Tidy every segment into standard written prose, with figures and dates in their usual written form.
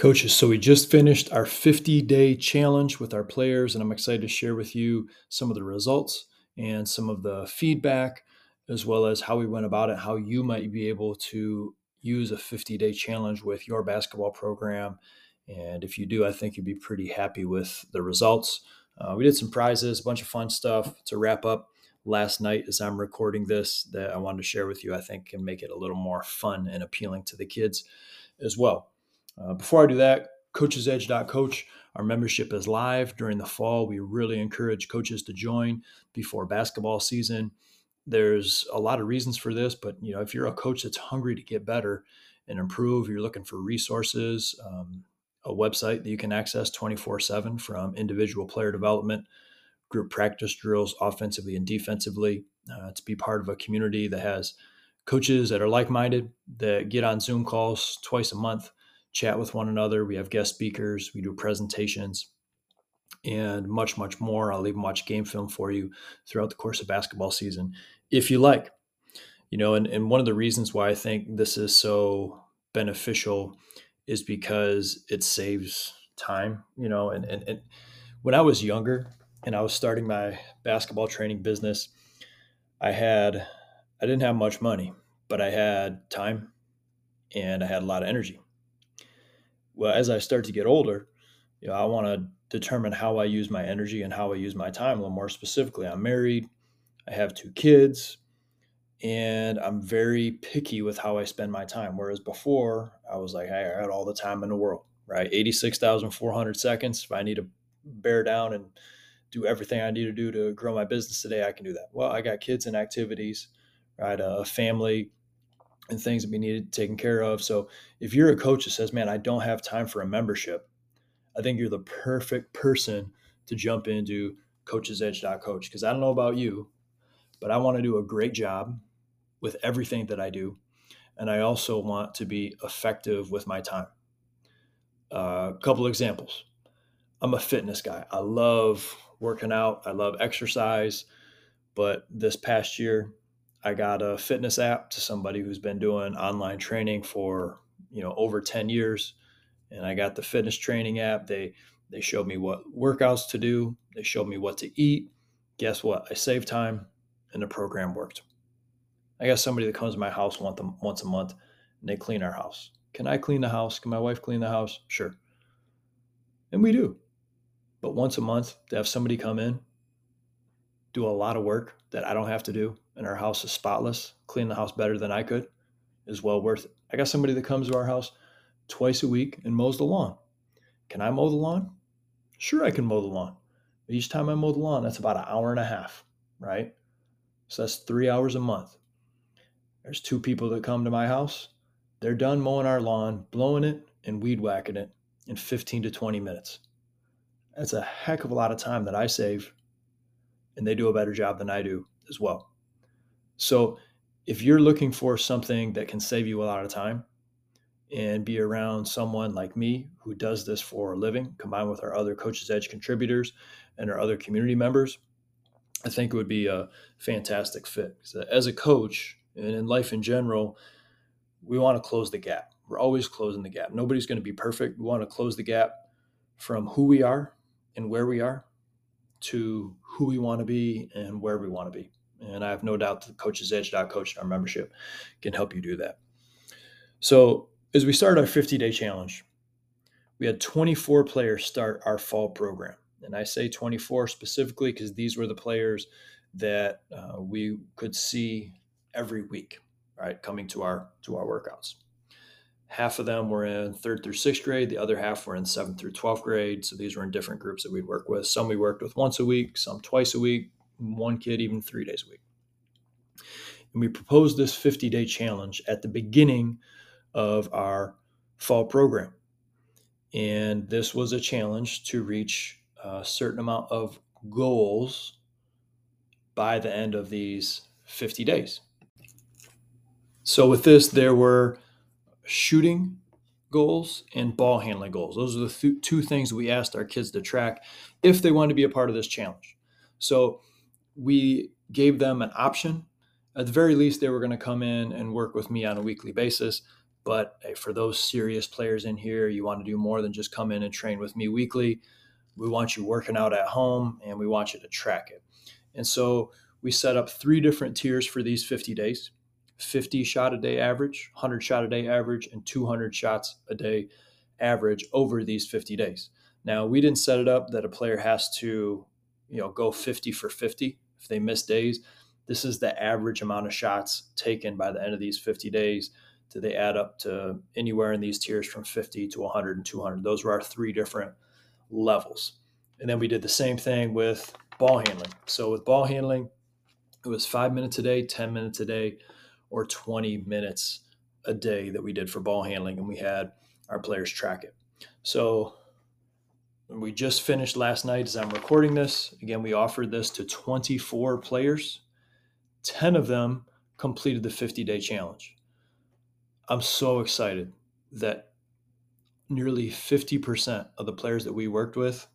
Coaches, so we just finished our 50-day challenge with our players, and I'm excited to share with you some of the results and some of the feedback, as well as how we went about it, how you might be able to use a 50-day challenge with your basketball program. And if you do, I think you'd be pretty happy with the results. We did some prizes, a bunch of fun stuff to wrap up last night as I'm recording this that I wanted to share with you. I think can make it a little more fun and appealing to the kids as well. Before I do that, coachesedge.coach, our membership is live during the fall. We really encourage coaches to join before basketball season. There's a lot of reasons for this, but if you're a coach that's hungry to get better and improve, you're looking for resources, a website that you can access 24/7 from individual player development, group practice drills, offensively and defensively, to be part of a community that has coaches that are like-minded, that get on Zoom calls twice a month, chat with one another. We have guest speakers, we do presentations, and much, much more. I'll even watch game film for you throughout the course of basketball season, if you like. And one of the reasons why I think this is so beneficial is because it saves time, and when I was younger and I was starting my basketball training business, I didn't have much money, but I had time and I had a lot of energy. Well, as I start to get older, I want to determine how I use my energy and how I use my time a little more specifically. I'm married, I have two kids, and I'm very picky with how I spend my time. Whereas before, I was like, hey, I got all the time in the world, right? 86,400 seconds. If I need to bear down and do everything I need to do to grow my business today, I can do that. Well, I got kids and activities, right? A family and things that we need taken care of. So if you're a coach that says, man, I don't have time for a membership, I think you're the perfect person to jump into coachesedge.coach. Because I don't know about you, but I want to do a great job with everything that I do. And I also want to be effective with my time. A couple examples. I'm a fitness guy. I love working out. I love exercise. But this past year, I got a fitness app to somebody who's been doing online training for, over 10 years. And I got the fitness training app. They showed me what workouts to do. They showed me what to eat. Guess what? I saved time and the program worked. I got somebody that comes to my house once a month and they clean our house. Can I clean the house? Can my wife clean the house? Sure. And we do. But once a month to have somebody come in, do a lot of work that I don't have to do, and our house is spotless, clean the house better than I could, is well worth it. I got somebody that comes to our house twice a week and mows the lawn. Can I mow the lawn? Sure, I can mow the lawn. But each time I mow the lawn, that's about an hour and a half, right? So that's 3 hours a month. There's two people that come to my house. They're done mowing our lawn, blowing it, and weed whacking it in 15 to 20 minutes. That's a heck of a lot of time that I save, and they do a better job than I do as well. So if you're looking for something that can save you a lot of time and be around someone like me who does this for a living, combined with our other Coaches Edge contributors and our other community members, I think it would be a fantastic fit. So as a coach and in life in general, we want to close the gap. We're always closing the gap. Nobody's going to be perfect. We want to close the gap from who we are and where we are to who we want to be and where we want to be. And I have no doubt that coachesedge.coach, our membership, can help you do that. So as we started our 50-day challenge, we had 24 players start our fall program. And I say 24 specifically because these were the players that we could see every week, right, coming to our workouts. Half of them were in 3rd through 6th grade. The other half were in 7th through 12th grade. So these were in different groups that we'd work with. Some we worked with once a week, some twice a week, one kid even 3 days a week. And we proposed this 50-day challenge at the beginning of our fall program. And this was a challenge to reach a certain amount of goals by the end of these 50 days. So with this, there were shooting goals and ball handling goals. Those are the two things we asked our kids to track if they wanted to be a part of this challenge. So we gave them an option. At the very least, they were going to come in and work with me on a weekly basis. But for those serious players in here, you want to do more than just come in and train with me weekly. We want you working out at home, and we want you to track it. And so we set up 3 different tiers for these 50 days: 50 shot a day average, 100 shot a day average, and 200 shots a day average over these 50 days. Now, we didn't set it up that a player has to, go 50 for 50 if they miss days. This is the average amount of shots taken by the end of these 50 days. Do they add up to anywhere in these tiers from 50 to 100 and 200? Those were our 3 different levels. And then we did the same thing with ball handling. So with ball handling, it was 5 minutes a day, 10 minutes a day, or 20 minutes a day that we did for ball handling, and we had our players track it. So we just finished last night as I'm recording this. Again, we offered this to 24 players. 10 of them completed the 50-day challenge. I'm so excited that nearly 50% of the players that we worked with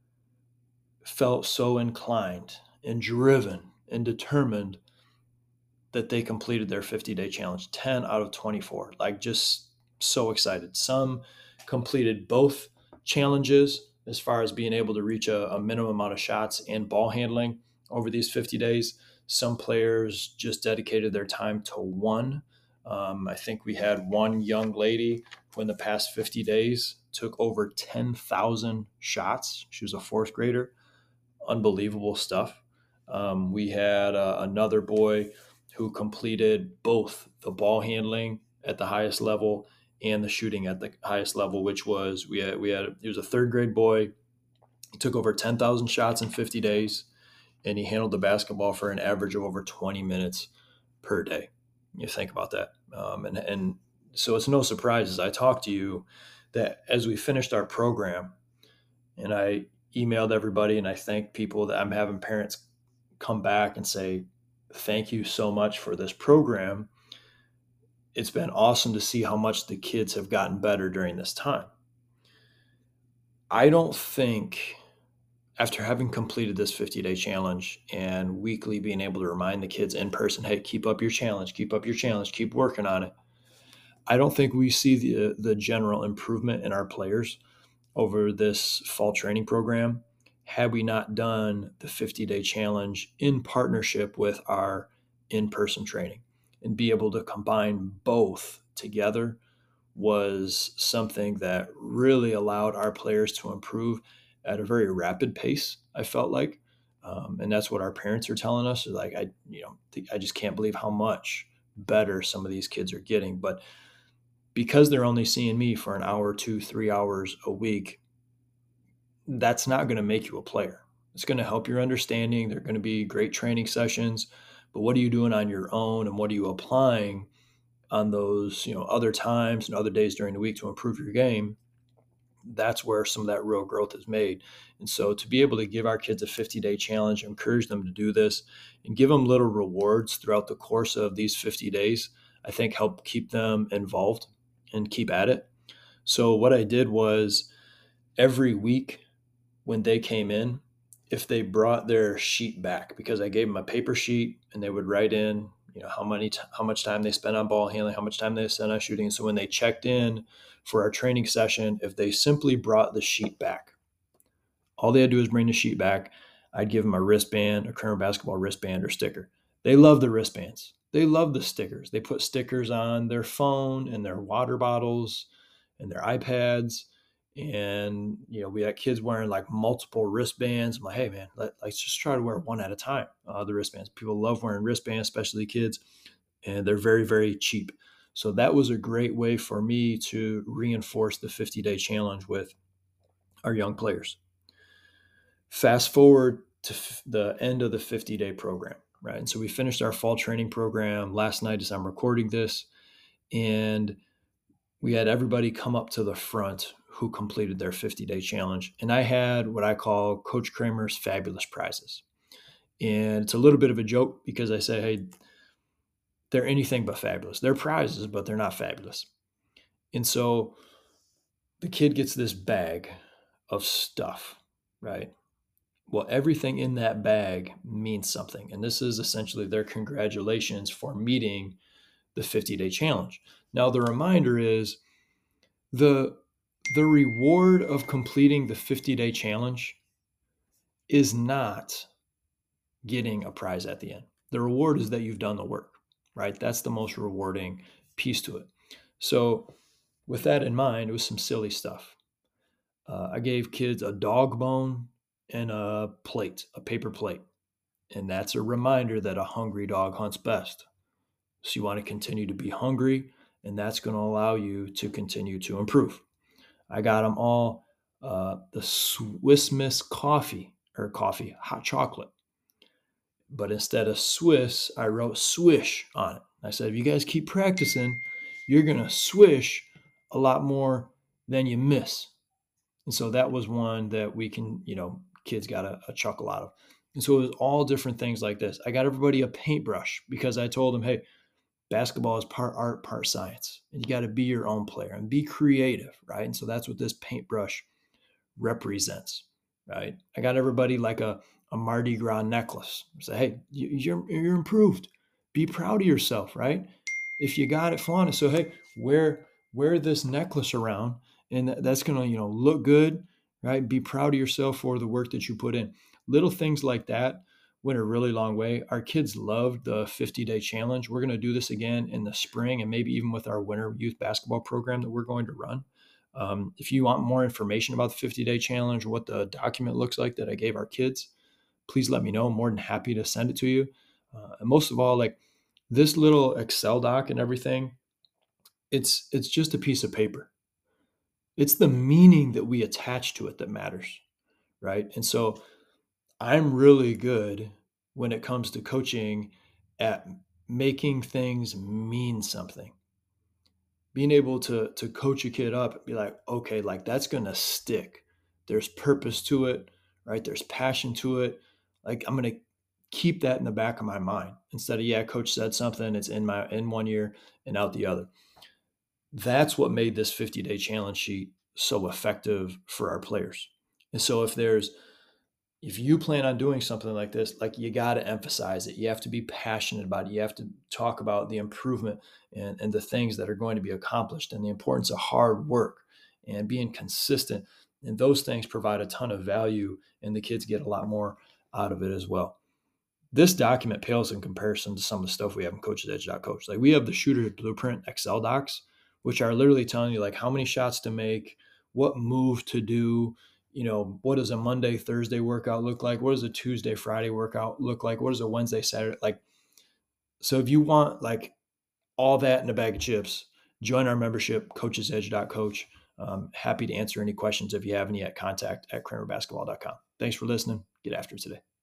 felt so inclined and driven and determined that they completed their 50-day challenge. 10 out of 24, like, just so excited. Some completed both challenges as far as being able to reach a minimum amount of shots and ball handling over these 50 days. Some players just dedicated their time to one. I think we had one young lady who in the past 50 days took over 10,000 shots. She was a 4th grader. Unbelievable stuff. We had another boy who completed both the ball handling at the highest level and the shooting at the highest level, which was, he was a 3rd grade boy. He took over 10,000 shots in 50 days, and he handled the basketball for an average of over 20 minutes per day. You think about that. And so it's no surprise as I talk to you that as we finished our program, and I emailed everybody and I thanked people, that I'm having parents come back and say, thank you so much for this program. It's been awesome to see how much the kids have gotten better during this time. I don't think, after having completed this 50-day challenge and weekly being able to remind the kids in person, hey, keep up your challenge, keep working on it, I don't think we see the general improvement in our players over this fall training program had we not done the 50-day challenge in partnership with our in-person training. And be able to combine both together was something that really allowed our players to improve at a very rapid pace, I felt like. And that's what our parents are telling us. Like, I just can't believe how much better some of these kids are getting. But because they're only seeing me for an hour, 2, 3 hours a week, that's not going to make you a player. It's going to help your understanding. They're going to be great training sessions, but what are you doing on your own, and what are you applying on those, other times and other days during the week to improve your game? That's where some of that real growth is made. And so to be able to give our kids a 50-day challenge, encourage them to do this, and give them little rewards throughout the course of these 50 days, I think help keep them involved and keep at it. So what I did was, every week when they came in, if they brought their sheet back, because I gave them a paper sheet and they would write in, how much time they spent on ball handling, how much time they spent on shooting. So when they checked in for our training session, if they simply brought the sheet back, all they had to do is bring the sheet back. I'd give them a wristband, a Kramer basketball wristband or sticker. They love the wristbands. They love the stickers. They put stickers on their phone and their water bottles and their iPads. And, we had kids wearing like multiple wristbands. I'm like, hey, man, let's just try to wear one at a time, the wristbands. People love wearing wristbands, especially kids, and they're very, very cheap. So that was a great way for me to reinforce the 50-day challenge with our young players. Fast forward to the end of the 50-day program, right? And so we finished our fall training program last night as I'm recording this, and we had everybody come up to the front who completed their 50-day challenge. And I had what I call Coach Kramer's Fabulous Prizes. And it's a little bit of a joke because I say, hey, they're anything but fabulous. They're prizes, but they're not fabulous. And so the kid gets this bag of stuff, right? Well, everything in that bag means something. And this is essentially their congratulations for meeting the 50-day challenge. Now, the reminder is the reward of completing the 50-day challenge is not getting a prize at the end. The reward is that you've done the work, right? That's the most rewarding piece to it. So with that in mind, it was some silly stuff. I gave kids a dog bone and a plate, a paper plate. And that's a reminder that a hungry dog hunts best. So you want to continue to be hungry, and that's going to allow you to continue to improve. I got them all the Swiss Miss coffee, hot chocolate. But instead of Swiss, I wrote swish on it. I said, if you guys keep practicing, you're going to swish a lot more than you miss. And so that was one that we can, kids got a chuckle out of. And so it was all different things like this. I got everybody a paintbrush because I told them, hey, basketball is part art, part science. And you got to be your own player and be creative, right? And so that's what this paintbrush represents, right? I got everybody like a Mardi Gras necklace. Say, hey, you're improved. Be proud of yourself, right? If you got it, flaunt it. So hey, wear this necklace around, and that's gonna look good, right? Be proud of yourself for the work that you put in. Little things like that went a really long way. Our kids loved the 50-day challenge. We're gonna do this again in the spring, and maybe even with our winter youth basketball program that we're going to run. If you want more information about the 50-day challenge or what the document looks like that I gave our kids, please let me know. I'm more than happy to send it to you. And most of all, like this little Excel doc and everything, it's just a piece of paper. It's the meaning that we attach to it that matters, right? And so I'm really good when it comes to coaching at making things mean something. Being able to coach a kid up and be like, okay, like that's gonna stick. There's purpose to it, right? There's passion to it. Like I'm gonna keep that in the back of my mind instead of, yeah, coach said something, it's in 1 year and out the other. That's what made this 50-day challenge sheet so effective for our players. And so if you plan on doing something like this, like you got to emphasize it. You have to be passionate about it. You have to talk about the improvement and the things that are going to be accomplished and the importance of hard work and being consistent. And those things provide a ton of value, and the kids get a lot more out of it as well. This document pales in comparison to some of the stuff we have in Coach's Edge.coach. Like we have the Shooter's Blueprint Excel docs, which are literally telling you like how many shots to make, what move to do, what does a Monday, Thursday workout look like? What does a Tuesday, Friday workout look like? What does a Wednesday, Saturday like? So if you want like all that in a bag of chips, join our membership, coachesedge.coach. Happy to answer any questions if you have any at contact@kramerbasketball.com. Thanks for listening. Get after it today.